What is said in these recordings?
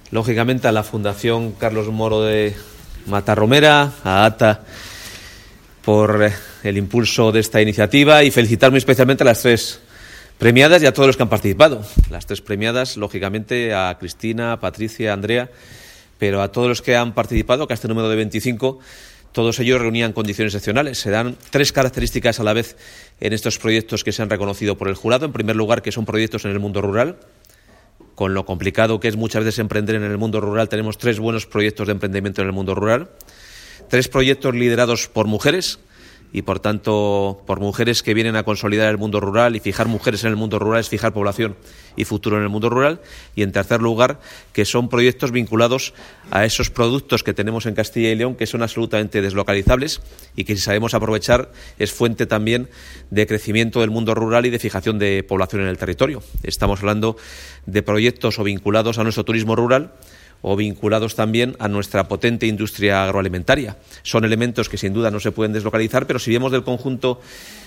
lógicamente a la Fundación Carlos Moro de Matarromera, a ATA, por el impulso de esta iniciativa, y felicitar muy especialmente a las 3 premiadas y a todos los que han participado. Las 3 premiadas, lógicamente, a Cristina, a Patricia, a Andrea, pero a todos los que han participado, que a este número de 25, todos ellos reunían condiciones excepcionales. Se dan 3 características a la vez en estos proyectos que se han reconocido por el jurado. En primer lugar, que son proyectos en el mundo rural. Con lo complicado que es muchas veces emprender en el mundo rural, tenemos 3 buenos proyectos de emprendimiento en el mundo rural. 3 proyectos liderados por mujeres y, por tanto, por mujeres que vienen a consolidar el mundo rural, y fijar mujeres en el mundo rural es fijar población y futuro en el mundo rural. Y, en tercer lugar, que son proyectos vinculados a esos productos que tenemos en Castilla y León, que son absolutamente deslocalizables y que, si sabemos aprovechar, es fuente también de crecimiento del mundo rural y de fijación de población en el territorio. Estamos hablando de proyectos o vinculados a nuestro turismo rural, o vinculados también a nuestra potente industria agroalimentaria. Son elementos que sin duda no se pueden deslocalizar, pero si vemos del conjunto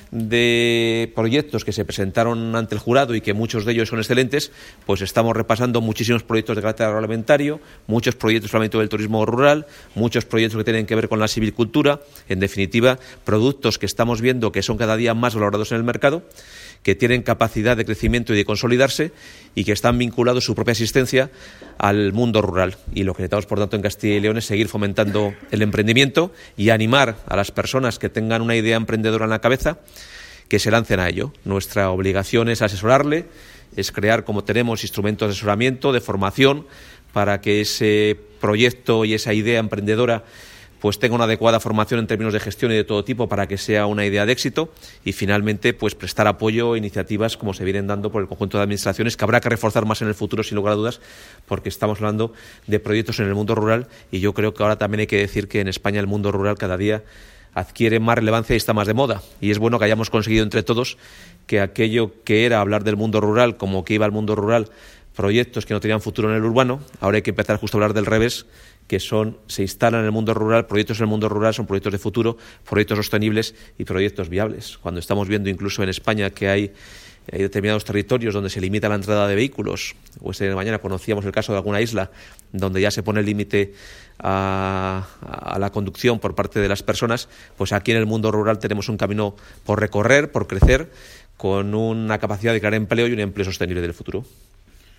de proyectos que se presentaron ante el jurado, y que muchos de ellos son excelentes, pues estamos repasando muchísimos proyectos de carácter agroalimentario, muchos proyectos en el ámbito del turismo rural, muchos proyectos que tienen que ver con la silvicultura, en definitiva, productos que estamos viendo que son cada día más valorados en el mercado, que tienen capacidad de crecimiento y de consolidarse, y que están vinculados su propia existencia al mundo rural. Y lo que necesitamos, por tanto, en Castilla y León es seguir fomentando el emprendimiento y animar a las personas que tengan una idea emprendedora en la cabeza que se lancen a ello. Nuestra obligación es asesorarle, es crear, como tenemos, instrumentos de asesoramiento, de formación, para que ese proyecto y esa idea emprendedora pues tenga una adecuada formación en términos de gestión y de todo tipo, para que sea una idea de éxito, y finalmente pues prestar apoyo a iniciativas como se vienen dando por el conjunto de administraciones, que habrá que reforzar más en el futuro, sin lugar a dudas, porque estamos hablando de proyectos en el mundo rural, y yo creo que ahora también hay que decir que en España el mundo rural cada día adquiere más relevancia y está más de moda, y es bueno que hayamos conseguido entre todos que aquello que era hablar del mundo rural como que iba al mundo rural proyectos que no tenían futuro en el urbano, ahora hay que empezar justo a hablar del revés, que se instalan en el mundo rural. Proyectos en el mundo rural son proyectos de futuro, proyectos sostenibles y proyectos viables. Cuando estamos viendo incluso en España que hay determinados territorios donde se limita la entrada de vehículos, o esta mañana conocíamos el caso de alguna isla donde ya se pone el límite a la conducción por parte de las personas, pues aquí en el mundo rural tenemos un camino por recorrer, por crecer, con una capacidad de crear empleo y un empleo sostenible del futuro.